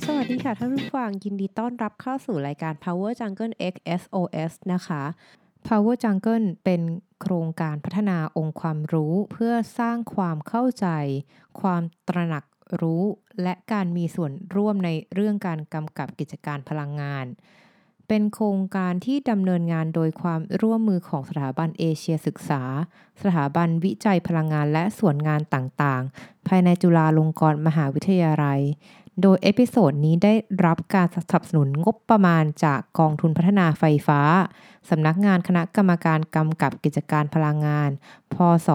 สวัสดีค่ะท่านผู้ฟังยินดีต้อนรับเข้าสู่รายการ Power Jungle X SOS นะคะ Power Jungle เป็นโครงการพัฒนาองค์ความรู้เพื่อสร้างความเข้าใจความตระหนักรู้และการมีส่วนร่วมในเรื่องการกำกับกิจการพลังงานเป็นโครงการที่ดำเนินงานโดยความร่วมมือของสถาบันเอเชียศึกษาสถาบันวิจัยพลังงานและส่วนงานต่างๆภายในจุฬาลงกรณ์มหาวิทยาลัยโดยเอพิโซดนี้ได้รับการสนับสนุนงบประมาณจากกองทุนพัฒนาไฟฟ้าสำนักงานคณะกรรมการกำกับกิจการพลังงานพ.ศ.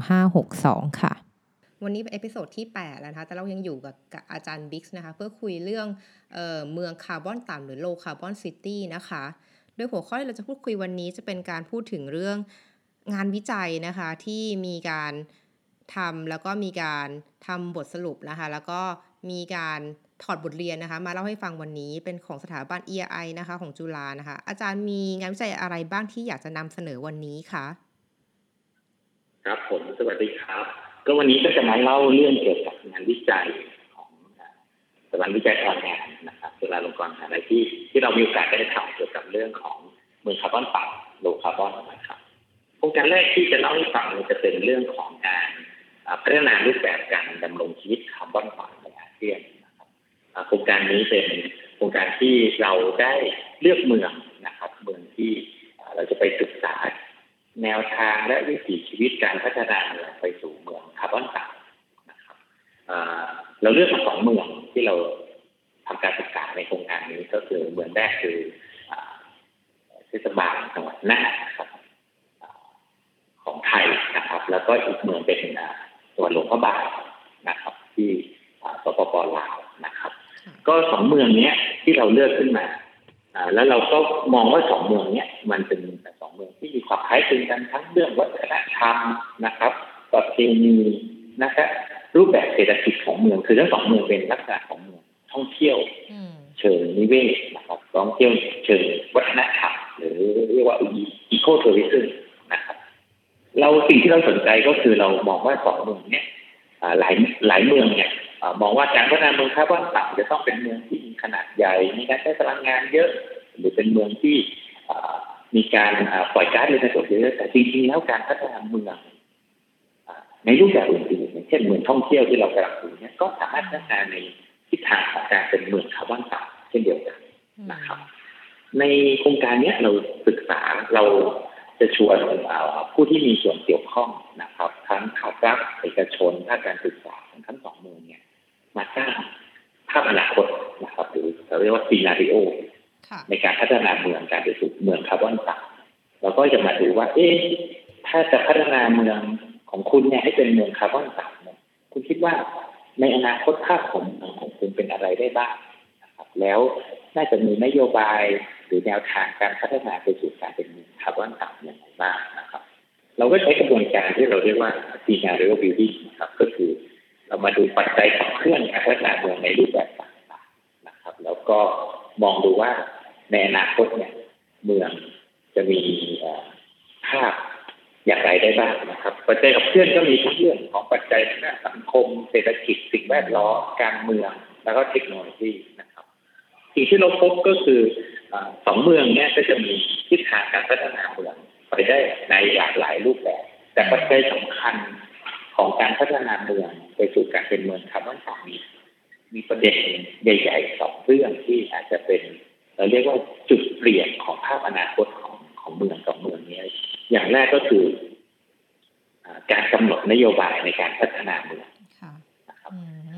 2562ค่ะวันนี้เป็นเอพิโซดที่8แล้วนะคะแต่เรายังอยู่กับอาจารย์บิ๊กซ์นะคะเพื่อคุยเรื่องเมืองคาร์บอนต่ำหรือ low carbon city นะคะโดยหัวข้อที่เราจะพูดคุยวันนี้จะเป็นการพูดถึงเรื่องงานวิจัยนะคะที่มีการทำแล้วก็มีการทำบทสรุปนะคะแล้วก็มีการถอดบทเรียนนะคะมาเล่าให้ฟังวันนี้เป็นของสถาบัน ERI นะคะของจุฬานะคะอาจารย์มีงานวิจัยอะไรบ้างที่อยากจะนำเสนอวันนี้คะครับผมสวัสดีครับก็วันนี้ก็จะมาเล่าเรื่องเกี่ยวกับงานวิจัยของสถาบันวิจัยพลังงานนะครับจุฬาลงกรณ์มหาวิทยาลัยที่เรามีโอกาสได้ทำเกี่ยวกับเรื่องของเมืองคาร์บอนต่ำ low carbon นะครับโครงการแรกที่จะเล่าให้ฟังจะเป็นเรื่องของการพัฒนารูปแบบการดำรงชีวิตคาร์บอนต่ำในอาเซียนนะครับโครงการนี้เป็นโครงการที่เราได้เลือกเมืองนะครับเมืองที่เราจะไปศึกษาแนวทางและวิถีชีวิตการพัฒนาเมืองไปสู่เมืองคาร์บอนต่ำนะครับเราเลือกมา2เมืองที่เราทำการศึกษาในโครงการนี้ก็คือเมืองแรกคือเทศบาลจังหวัดน่านนะครับของไทยนะครับแล้วก็อีกเมืองเป็นจังหวัดหลวงพระบางนะครับที่สปป.ลาวนะครับก็2เมืองนี้ที่เราเลือกขึ้นมาแล้วเราก็มองว่า2เมืองนี้มันเป็น2เมืองที่มีความคล้ายคลึงกันทั้งเรื่องวัฒนธรรมนะครับประเพณีนะครับรูปแบบเศรษฐกิจของเมืองคือทั้ง2เมืองเป็นลักษณะของเมืองท่องเที่ยวเชิงนิเวศนะครับท่องเที่ยวเชิงวัฒนธรรมหรือเรียกว่าอีโคทัวริซึมนะครับสิ่งที่เราสนใจก็คือเรามองว่า2เมืองนี้หลายเมืองเนี่ยมองว่าการพัฒนาเมืองคาร์บอนต่ำจะต้องเป็นเมืองที่มีขนาดใหญ่มีการใช้พลังงานเยอะหรือเป็นเมืองที่มีการปล่อยก๊าซเรือนกระจกเยอะแต่จริงๆแล้วการพัฒนาเมืองในรูปแบบอื่นๆอย่างเช่นเมืองท่องเที่ยวที่เรากำลังดูเนี่ยก็สามารถพัฒนาในทิศทางของการเป็นเมืองคาร์บอนต่ำเช่นเดียวกันนะครับในโครงการนี้เราศึกษาเราจะชวนผู้ที่มีส่วนเกี่ยวข้องนะครับทั้งภาครัฐเอกชนภาคการศึกษาทั้ง2เมืองเนี่ยมาสร้างภาพอนาคตนะครับหรือเราเรียกว่าซีนาริโอในการพัฒนาเมืองการไปสู่เมืองคาร์บอนต่ำเราก็จะมาดูว่าถ้าจะพัฒนาเมืองของคุณเนี่ยให้เป็นเมืองคาร์บอนต่ำเนี่ยคุณคิดว่าในอนาคตภาพของเมืองของคุณเป็นอะไรได้บ้างนะครับแล้วน่าจะมีนโยบายหรือแนวทางการพัฒนาไปสู่การเป็นเมืองคาร์บอนต่ำอย่างไรบ้างนะครับเราก็ใช้กระบวนการที่เราเรียกว่า scenario building นะครับก็คือเรามาดูปัจจัยขับเคลื่อนการพัฒนาเมืองในรูปแบบต่างๆนะครับแล้วก็มองดูว่าในอนาคตเนี่ยเมืองจะมีภาพอย่างไรได้บ้างนะครับปัจจัยขับเคลื่อนก็มีทั้งเรื่องของปัจจัยทางด้านสังคมเศรษฐกิจสิ่งแวดล้อมการเมืองแล้วก็เทคโนโลยีนะครับสิ่งที่เราพบก็คือ2เมืองเนี่ยก็จะมีทิศทางการพัฒนาเมืองไปได้ในหลากหลายรูปแบบแต่ปัจจัยสำคัญของการพัฒนาเมืองไปสู่การเป็นเมืองคาร์บอนต่ำมีประเด็นใหญ่ๆ2เรื่องที่อาจจะเป็นเราเรียกว่าจุดเปลี่ยนของภาพอนาคตของเมือง2เมืองนี้อย่างแรกก็คือการกำหนดนโยบายในการพัฒนาเมืองนะครับ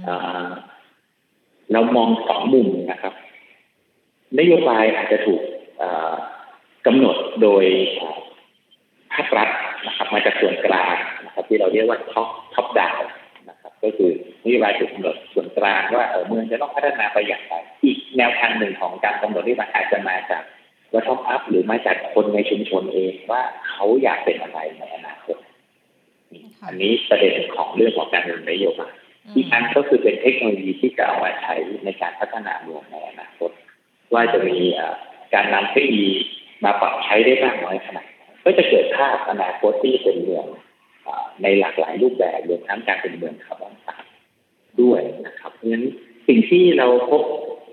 เรามอง2มุมนะครับนโยบายอาจจะถูกกำหนดโดยภาครัฐนะครับมาจากส่วนกลางนะครับที่เราเรียกว่าท็อปดาวน์นะครับก็คือนโยบายถูกกำหนดส่วนกลางว่าเมืองจะต้องพัฒนาไปอย่างไรอีกแนวทางหนึ่งของการกำหนดนโยบายอาจจะมาจากว่าท็อปอัพหรือมาจากคนในชุมชนเองว่าเขาอยากเป็นอะไรในอนาคตอันนี้ประเด็นของเรื่องของการดำเนินนโยบายอีกอันก็คือเป็นเทคโนโลยีที่จะเอามาใช้ในการพัฒนาเมืองในอนาคตว่าจะมีการนำเทคโนโลยีมาปรับใช้ได้มากน้อยขนาดก็จะเกิดภาพอนาคตที่เป็นเมืองในหลากหลายรูปแบบรวมทั้งการเป็นเมืองคาร์บอนต่ำด้วยนะครับเพราะฉะนั้นสิ่งที่เราพบ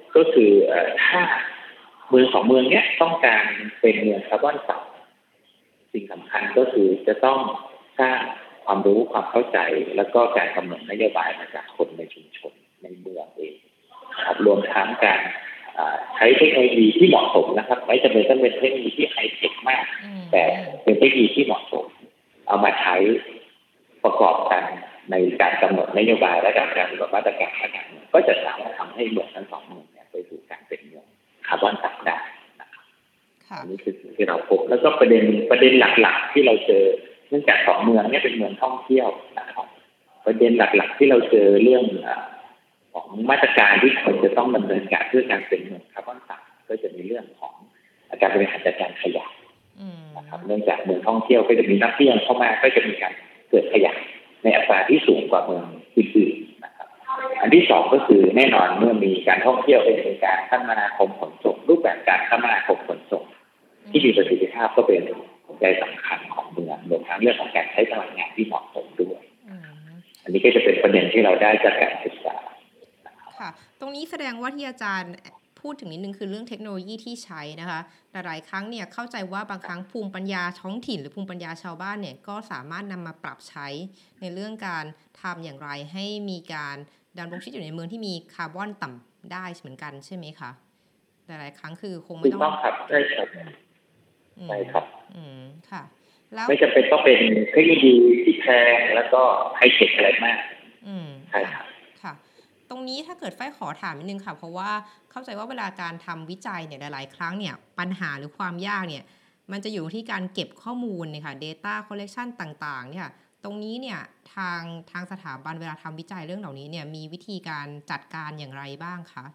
ก็คือถ้าเมืองของเมืองเนี้ยต้องการเป็นเมืองคาร์บอนต่ำสิ่งสำคัญก็คือจะต้องสร้างความรู้ความเข้าใจแล้วก็การกำหนดนโยบายมาจากคนในชุมชนในเมืองเองนะครับรวมทั้งการใช้เทคโนโลยีที่เหมาะสมนะครับไม่จำเป็นต้องเป็นเทคโนโลยีที่ไฮเทคมากแต่เป็นเทคโนโลยีที่เหมาะสมเอามาใช้ประกอบกันในการกำหนดนโยบายและการกำหนดมาตรการต่างๆก็จะสามารถทำให้เมืองทั้งสองเมืองไปสู่การเป็นเมืองคาร์บอนต่ำได้นะครับอันนี้คือสิ่งที่เราพบแล้วก็ประเด็นหลักๆที่เราเจอเนื่องจากสองเมืองนี้เป็นเมืองท่องเที่ยวนะครับประเด็นหลักๆที่เราเจอเรื่องของมาตรการที่ควรจะต้องดำเนินการเพื่อการเป็นเมืองคาร์บอนต่ำก็จะมีเรื่องของการบริหารจัดการขยะนะครับเนื่องจากเมืองท่องเที่ยวก็จะมีนักเที่ยวเข้ามาก็จะมีการเกิดขยะในอัตราที่สูงกว่าเมืองอื่นๆนะครับอันที่สองก็คือแน่นอนเมื่อมีการท่องเที่ยวเป็นการคมนาคมขนส่งรูปแบบการคมนาคมขนส่งที่มีประสิทธิภาพก็เป็นหัวใจสำคัญของเมืองรวมทั้งเรื่องของการใช้พลังงานที่เหมาะสมด้วยอันนี้ก็จะเป็นประเด็นที่เราได้จากการศึกษาค่ะตรงนี้แสดงว่าที่อาจารย์พูดถึงนิดนึงคือเรื่องเทคโนโลยีที่ใช้นะคะหลายครั้งเนี่ยเข้าใจว่าบางครั้งภูมิปัญญาท้องถิ่นหรือภูมิปัญญาชาวบ้านเนี่ยก็สามารถนำมาปรับใช้ในเรื่องการทำอย่างไรให้มีการดำรงชีวิตอยู่ในเมืองที่มีคาร์บอนต่ำได้เหมือนกันใช่ไหมคะหลายครั้งคือคงไม่ต้องครับใช่ครับใช่ครับค่ะแล้วไม่จำเป็นต้องเป็นเทคโนโลยีที่แพงแล้วก็ไฮเทคอะไรมากใช่ครับค่ะตรงนี้ถ้าเกิดฝ้ายขอถามนิดนึงค่ะเพราะว่าเข้าใจว่าเวลาการทำวิจัยเนี่ยหลายๆครั้งเนี่ยปัญหาหรือความยากเนี่ยมันจะอยู่ที่การเก็บข้อมูลเนี่ยค่ะ data collection ต่างๆเนี่ยตรงนี้เนี่ยทางสถาบันเวลาทำวิจัยเรื่องเหล่านี้เนี่ยมีวิธีการจัดการอย่างไรบ้างคะ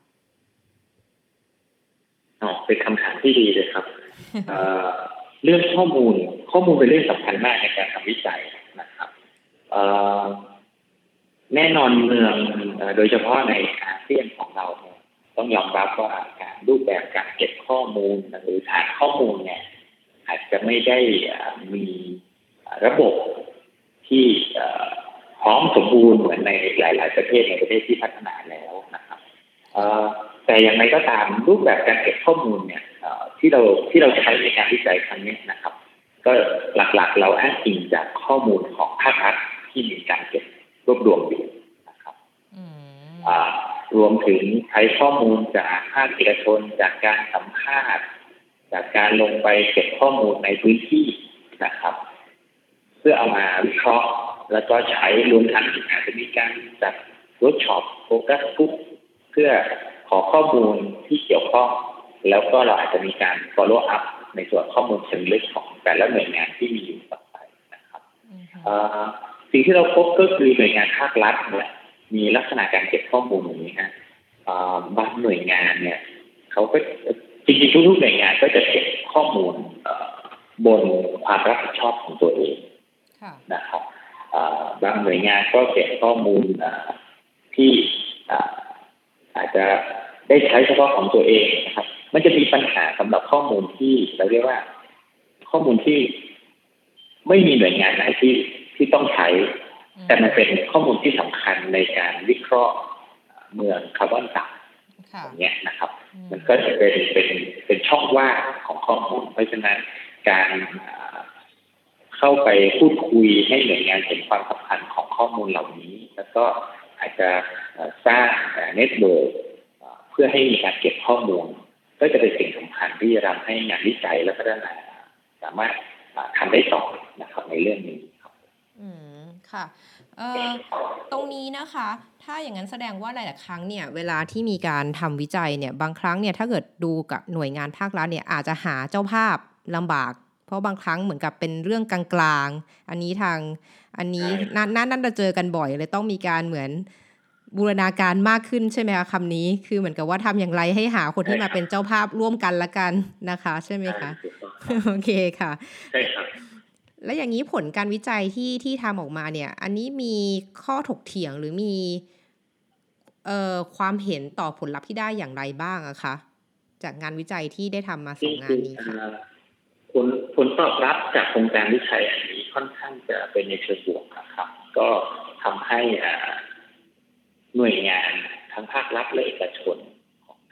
เป็นคำถามที่ดีเลยครับ เรื่องข้อมูลเป็นเรื่องสำคัญมากในการทำวิจัยนะครับแน่นอนเมืองโดยเฉพาะในอาเซียนของเราเนี่ยต้องยอมรับว่าการรูปแบบการเก็บข้อมูลหรือฐานข้อมูลเนี่ยอาจจะไม่ได้มีระบบที่พร้อมสมบูรณ์เหมือนในหลายๆประเทศในประเทศที่พัฒนาแล้วนะครับแต่อย่างไรก็ตามรูปแบบการเก็บข้อมูลเนี่ยที่เราใช้ในการวิจัยครั้งนี้นะครับก็หลักๆเราอ้างอิงจากข้อมูลของภาครัฐที่มีการเก็บรวบรวมอยู่นะครับรวมถึงใช้ข้อมูลจากภาคเอกชนจากการสัมภาษณ์จากการลงไปเก็บข้อมูลในพื้นที่นะครับเพื่อเอามาวิเคราะห์แล้วก็ใช้รวมทั้งอาจจะมีการจัดเวิร์กช็อปโฟกัสกลุ่มเพื่อขอข้อมูลที่เกี่ยวข้องแล้วก็เราอาจจะมีการ follow up ในส่วนข้อมูลเชิงลึกของแต่ละหน่วยงานที่มีอยู่ต่อไปนะครับสิ่งที่เราพบก็คือหน่วยงานภาครัฐเนี่ยมีลักษณะการเก็บข้อมูลอย่างนี้ฮะบางหน่วยงานเนี่ยเขาก็จริงๆทุกๆหน่วยงานก็จะเก็บข้อมูลบนความรับผิดชอบของตัวเองนะครับบางหน่วยงานก็เก็บข้อมูลที่อาจจะได้ใช้เฉพาะของตัวเองนะครับมันจะมีปัญหาสำหรับข้อมูลที่เราเรียกว่าข้อมูลที่ไม่มีหน่วยงานไหนที่ต้องใช้แต่มันเป็นข้อมูลที่สำคัญในการวิเคราะห์เมืองคาร์บอนต่ำอย่างเงี้ยนะครับมันก็จะเป็นช่องว่างของข้อมูลเพราะฉะนั้นการเข้าไปพูดคุยให้หน่วยงานเห็นความสำคัญของข้อมูลเหล่านี้แล้วก็อาจจะสร้างเน็ตเวิร์คเพื่อให้มีการเก็บข้อมูลก็จะเป็นสิ่งสำคัญที่จะทำให้งานวิจัยและพัฒนาสามารถทำได้ต่อนะครับในเรื่องนี้ครับค่ะตรงนี้นะคะถ้าอย่างนั้นแสดงว่าหลายๆครั้งเนี่ยเวลาที่มีการทำวิจัยเนี่ยบางครั้งเนี่ยถ้าเกิดดูกับหน่วยงานภาครัฐเนี่ยอาจจะหาเจ้าภาพลำบากเพราะบางครั้งเหมือนกับเป็นเรื่องกลางๆอันนี้นั่นจะเจอกันบ่อยเลยต้องมีการเหมือนบูรณาการมากขึ้นใช่ไหมคะคำนี้คือเหมือนกับว่าทำอย่างไรให้หาคนที่มาเป็นเจ้าภาพร่วมกันละกันนะคะใช่ไหมคะโอเคค่ะใช่ครับและอย่างนี้ผลการวิจัยที่ทำออกมาเนี่ยอันนี้มีข้อถกเถียงหรือมีความเห็นต่อผลลัพธ์ที่ได้อย่างไรบ้างอะคะจากงานวิจัยที่ได้ทำมา2งานนี้ค่ะผลตอบรับจากโครงการวิจัยอันนี้ค่อนข้างจะเป็นในเชิงบวกนะครับก็ทำให้หน่วยงานทั้งภาครัฐและเอกชนของ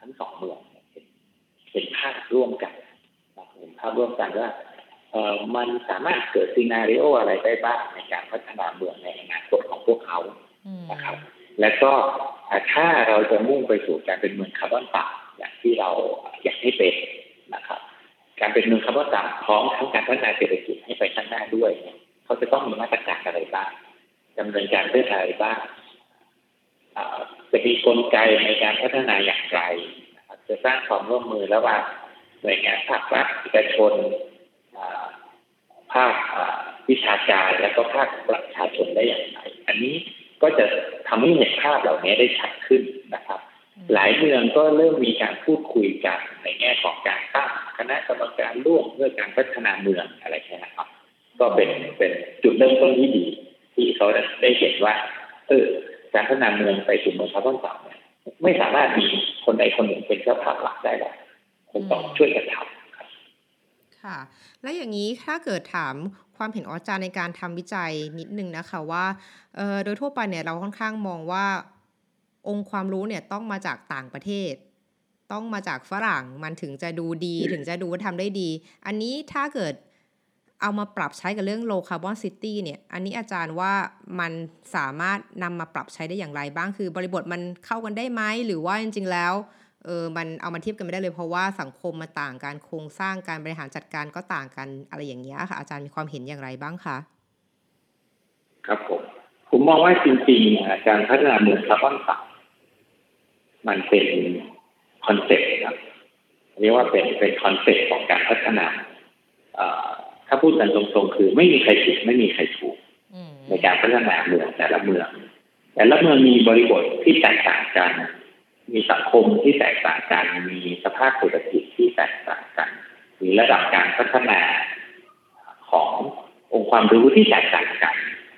ทั้งสองเมืองเป็นภาพร่วมกันเป็นภาพร่วมกันว่ามันสามารถเกิดซีนาริโออะไรได้บ้างในการพัฒนาเมืองในอนาคตของพวกเขานะครับและก็ถ้าเราจะมุ่งไปสู่การเป็นเมืองคาร์บอนต่ำอย่างที่เราอยากให้เป็นนะครับการเป็นเมืองคาร์บอนต่ำพร้อมทั้งการพัฒนาเศรษฐกิจให้ไปข้างหน้าด้วยเขาจะต้องมีมาตรการอะไรบ้างดำเนินการเรื่องอะไรบ้างจะมีกลไกในการพัฒนาอย่างไรจะสร้างความร่วมมือระหว่างหน่วยงานภาครัฐเอกชนภาควิชาการและก็ภาคประชาชนได้อย่างไรอันนี้ก็จะทำให้เห็นภาพเหล่านี้ได้ชัดขึ้นนะครับหลายเมืองก็เริ่มมีการพูดคุยกันในแง่ของการตั้งคณะกรรมการร่วมเพื่อการพัฒนาเมืองอะไรแค่นั้นครับก็เป็นจุดเริ่มต้นที่ดีที่เขาได้เห็นว่าการพัฒนาเมืองไปสู่เมืองคาร์บอนต่ำเนี่ยไม่สามารถมีคนใดคนหนึ่งเป็นเจ้าภาพหลักได้หรอกคงต้องช่วยกันทำครับค่ะและอย่างนี้ถ้าเกิดถามความเห็นอาจารย์ในการทำวิจัยนิดนึงนะคะว่าโดยทั่วไปเนี่ยเราค่อนข้างมองว่าองค์ความรู้เนี่ยต้องมาจากต่างประเทศต้องมาจากฝรั่งมันถึงจะดูดีถึงจะดูว่าทำได้ดีอันนี้ถ้าเกิดเอามาปรับใช้กับเรื่อง low carbon city เนี่ยอันนี้อาจารย์ว่ามันสามารถนำมาปรับใช้ได้อย่างไรบ้างคือบริบทมันเข้ากันได้ไหมหรือว่าจริงๆแล้วมันเอามาเทียบกันไม่ได้เลยเพราะว่าสังคมมันต่างกันโครงสร้างการบริหารจัดการก็ต่างกันอะไรอย่างเงี้ยค่ะอาจารย์มีความเห็นอย่างไรบ้างคะครับผมมองว่าจริงๆการพัฒนาเมืองคาร์บอนต่ำมันเป็นคอนเซ็ปต์ครับเรียกว่าเป็นคอนเซ็ปต์ของการพัฒนาถ้าพูดกันตรงๆคือไม่มีใครผิดไม่มีใครถูกในการพัฒนาเมืองแต่ละเมืองมีบริบทที่แตกต่างกันมีสังคมที่แตกต่างกันมีสภาพเศรษฐกิจที่แตกต่างกันมีระดับการพัฒนาขององค์ความรู้ที่แตกต่างกัน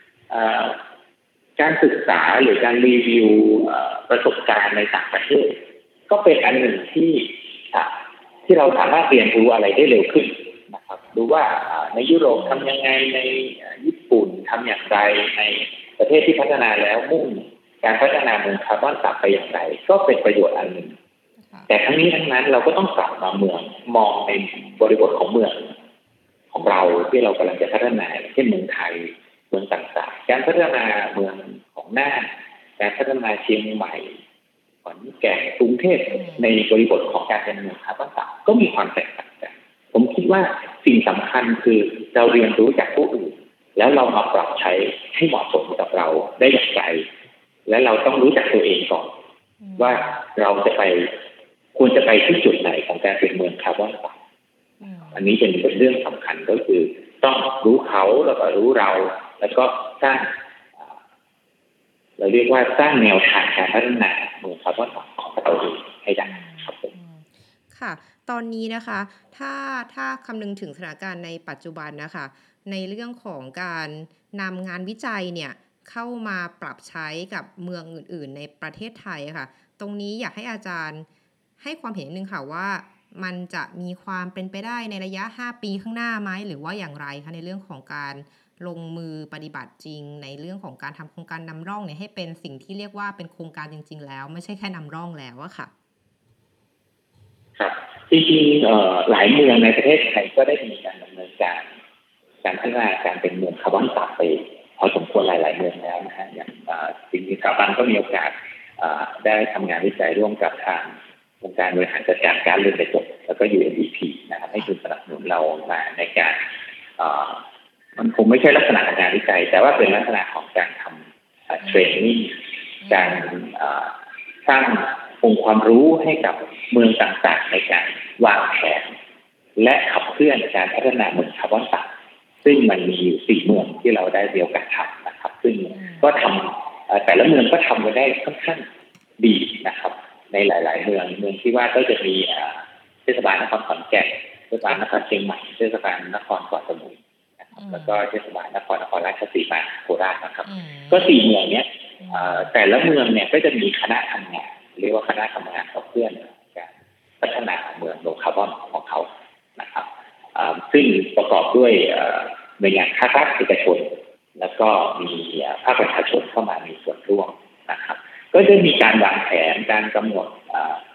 การศึกษาหรือการรีวิวประสบการณ์ในต่างประเทศก็เป็นอันหนึ่งที่เราสามารถเรียนรู้อะไรได้เร็วขึ้นนะครับดูว่าในยุโรปทำยังไงในญี่ปุ่นทำอย่างไรในประเทศที่พัฒนาแล้วมุ่งการพัฒนาเมืองคาร์บอนต่ำไปอย่างไรก็เป็นประโยชน์อันหนึ่งแต่ทั้งนี้ทั้งนั้นเราก็ต้องกลับมาเมืองมองในบริบทของเมืองของเราที่เรากำลังจะพัฒนาเช่นเมืองไทยเมืองต่างๆการพัฒนาเมืองของน่านการพัฒนาเชียงใหม่ขอนแก่นกรุงเทพในบริบทของการเป็นเมืองคาร์บอนต่ำก็มีความแตกต่างกันผมคิดว่าสิ่งสำคัญคือเราเรียนรู้จากผู้อื่นแล้วเรามาปรับใช้ให้เหมาะสมกับเราได้อย่างไรและเราต้องรู้จักตัวเองก่อนว่าเราควรจะไปที่จุดไหนของการเป็นเมืองคาร์บอนต่ำอันนี้เป็นเรื่องสำคัญก็คือต้องรู้เขาแล้วก็รู้เราแล้วก็สร้างเราเรียกว่าสร้างแนวทางการพัฒนาเมืองคาร์บอนต่ำของเราเองให้ได้ครับค่ะตอนนี้นะคะถ้าคำนึงถึงสถานการณ์ในปัจจุบันนะคะในเรื่องของการนำงานวิจัยเนี่ยเข้ามาปรับใช้กับเมืองอื่นๆในประเทศไทยค่ะตรงนี้อยากให้อาจารย์ให้ความเห็นนึงค่ะว่ามันจะมีความเป็นไปได้ในระยะ5ปีข้างหน้าไหมหรือว่าอย่างไรคะในเรื่องของการลงมือปฏิบัติจริงในเรื่องของการทำโครงการนำร่องเนี่ยให้เป็นสิ่งที่เรียกว่าเป็นโครงการจริงๆแล้วไม่ใช่แค่นำร่องแล้วอะค่ะครับจริงๆหลายเมืองในประเทศไทยก็ได้มีการดำเนินการพัฒนาการเป็นเมืองคาร์บอนต่ำไปพอสมควรหลายๆเมืองแล้วนะฮะอย่างจริงๆสถาบันก็มีโอกาสได้ทำงานวิจัยร่วมกับทางองค์การบริหารจัดการก๊าซเรือนกระจกแล้วก็ UNDP นะครับให้ทุนสนับสนุนเรามาในการมันคงไม่ใช่ลักษณะงานวิจัยแต่ว่าเป็นลักษณะของการทำเทรนนิ่งการสร้างองค์ความรู้ให้กับเมืองต่างๆในการวางแผนและขับเคลื่อนการพัฒนาเมืองคาร์บอนต่ำซึ่งมันมีอยู่4เมืองที่เราได้มีโอกาสทำนะครับซึ่งก็ทำแต่ละเมืองก็ทำไปได้ค่อนข้างดีนะครับในหลายๆเมืองที่ว่าก็จะมีเทศบาลนครขอนแก่นเทศบาลนครเชียงใหม่เทศบาลนครเกาะสมุยแล้วก็เทศบาลนครราชสีมาโคราชนะครับก็4เมืองนี้แต่ละเมืองเนี่ยก็จะมีคณะทำงานเรียกว่าคณะทำงานขับเคลื่อนการพัฒนาเมืองโลคาร์บอนของเขานะครับซึ่งประกอบด้วยหน่วยงานภาครัฐเอกชนแล้วก็มีภาคประชาชนเข้ามามีส่วนร่วมนะครับก็จะมีการวางแผนการกำหนด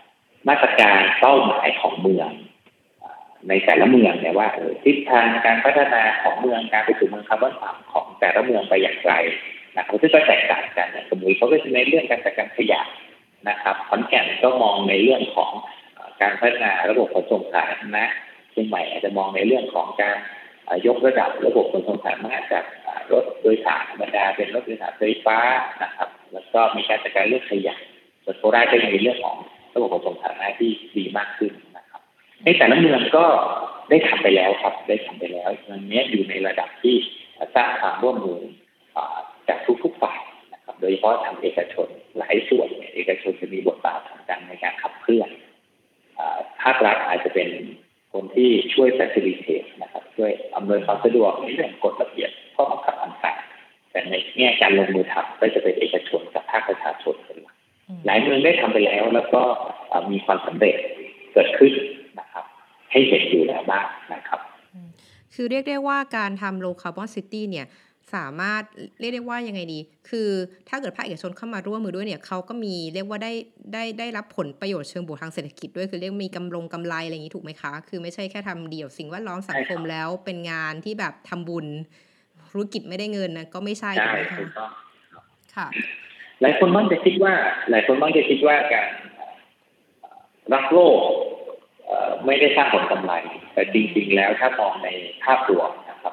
มาตรการเป้าหมายของเมืองในแต่ละเมืองเนี่ยว่าทิศทางการพัฒนาของเมืองการไปสู่เมืองคาร์บอนต่ำของแต่ละเมืองไปอย่างไรนะครับซึ่งก็แตกต่างกันสมมุติเขาก็จะในเรื่องการจัดการขยะนะครับขอนแก่นก็มองในเรื่องของการพัฒนาระบบขนส่งสาธารณะเชียงใหม่อาจจะมองในเรื่องของการยกระดับระบบขนส่งสาธารณะจากรถโดยสารธรรมดาเป็นรถโดยสารไฟฟ้านะครับแล้วก็มีการจัดการเรื่องขยะส่วนโคราชก็ยังมีเรื่องของระบบขนส่งสาธารณะที่ดีมากขึ้นนะครับในแต่ละเมืองก็ได้ทำไปแล้วครับได้ทำไปแล้วตอนนี้อยู่ในระดับที่สร้างความร่วมมือจากทุกฝ่ายนะครับโดยเฉพาะทางเอกชนหลายส่วนเอกชนจะมีบทบาทสำคัญในการขับเคลื่อนภาครัฐอาจจะเป็นคนที่ช่วย facilitate นะครับช่วยอำนวยความสะดวกในเรื่องกฎระเบียบข้อบังคับต่างๆแต่ในแง่การลงมือทำก็จะเป็นเอกชนกับภาคประชาชนเป็นหลักหลายเมืองได้ทำไปแล้วแล้วก็มีความสำเร็จเกิดขึ้นนะครับให้เห็นอยู่แล้วบ้างนะครับคือเรียกได้ว่าการทำ low carbon city เนี่ยสามารถเรียกได้ว่ายังไงดีคือถ้าเกิดภาคเอกชนเข้ามาร่วมมือด้วยเนี่ยเขาก็มีเรียกว่าได้รับผลประโยชน์เชิงบวกทางเศรษฐกิจด้วยคือเรียกมีกำไรอะไรอย่างนี้ถูกไหมคะคือไม่ใช่แค่ทำเดี่ยวสิ่งแวดล้อมสังคมแล้วเป็นงานที่แบบทำบุญธุรกิจไม่ได้เงินนะก็ไม่ใช่ถูกไหมคะค่ะหลายคนมักจะคิดว่าการรักโลกไม่ได้สร้างผลกำไรแต่จริงๆแล้วถ้ามองในภาพรวมนะครับ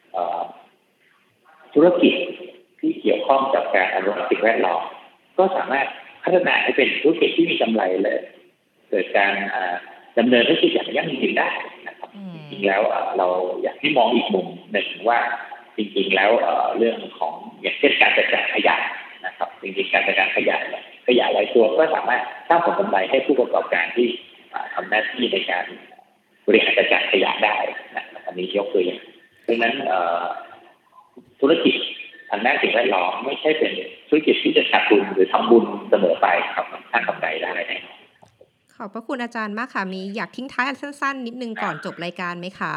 ธุรกิจที่เกี่ยวข้องกับการอนุรักษ์สิ่งแวดล้อมก็สามารถพัฒนาให้เป็นธุรกิจที่มีกำไรเลยเกิดการดำเนินธุรกิจอย่างยั่งยืนได้นะครับจริงๆแล้วเราอยากให้มองอีกมุมหนึ่งว่าจริงๆแล้วเรื่องของอย่างเช่นการจัดการขยะนะครับจริงๆการจัดการขยะหลายตัวก็สามารถสร้างผลกำไรให้ผู้ประกอบการที่ทำหน้าที่ในการบริหารจัดการขยะได้นะครับอันนี้ยกตัวอย่างเพราะฉะนั้นธุรกิจทางด้านสิ่งแวดล้อมไม่ใช่เป็นธุรกิจที่จะขาดทุนหรือทำบุญเสมอไปครับสร้างกำไรได้แน่ขอบพระคุณอาจารย์มากค่ะมีอยากทิ้งท้ายสั้นๆนิดนึงก่อนจบรายการไหมคะ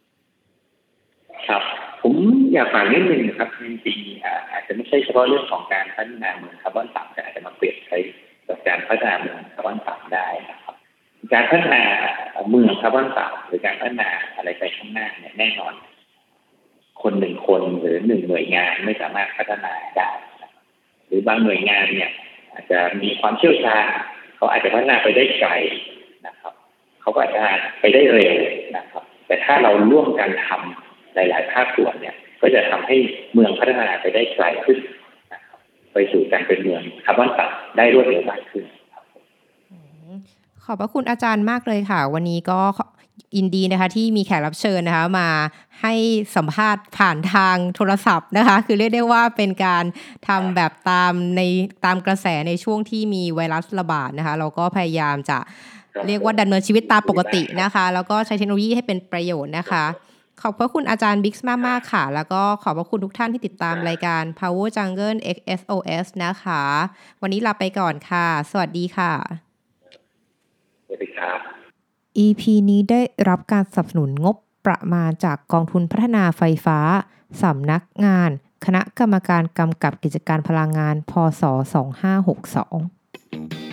ครับผมอยากฝากนิดนึงนะครับจริงๆอาจจะไม่ใช่เฉพาะเรื่องของการพัฒนาเมืองคาร์บอนต่ำแต่อาจจะมาเปรียบใช้กับการพัฒนาเมืองคาร์บอนต่ำได้นะครับการพัฒนาเมืองคาร์บอนต่ำหรือการพัฒนาอะไรไปข้างหน้าเนี่ยแน่นอนคนหนึ่งคนหรือหนึ่งหน่วยงานไม่สามารถพัฒนาได้หรือบางหน่วยงานเนี่ยอาจจะมีความเชี่ยวชาญเขาอาจจะพัฒนาไปได้ไกลนะครับเขาก็อาจจะไปได้เร็วนะครับแต่ถ้าเราร่วมกันทำหลายๆภาคส่วนเนี่ยก็จะทำให้เมืองพัฒนาไปได้ไกลขึ้นนะครับไปสู่การเป็นเมืองคาร์บอนต่ำได้รวดเร็วมากขึ้นขอบพระคุณอาจารย์มากเลยค่ะวันนี้ก็ยินดีนะคะที่มีแขกรับเชิญนะคะมาให้สัมภาษณ์ผ่านทางโทรศัพท์นะคะคือเรียกได้ว่าเป็นการทำแบบตามกระแสในช่วงที่มีไวรัสระบาดนะคะเราก็พยายามจะเรียกว่าดำเนินชีวิตตามปกตินะคะแล้วก็ใช้เทคโนโลยีให้เป็นประโยชน์นะคะขอบพระคุณอาจารย์บิ๊กซ์มากๆค่ะแล้วก็ขอบพระคุณทุกท่านที่ติดตามรายการ Power Jungle X SOS นะคะวันนี้ลาไปก่อนค่ะสวัสดีค่ะสวัสดีครับ EP นี้ได้รับการสนับสนุนงบประมาณจากกองทุนพัฒนาไฟฟ้าสำนักงานคณะกรรมการกำกับกิจการพลังงานพ.ศ. 2562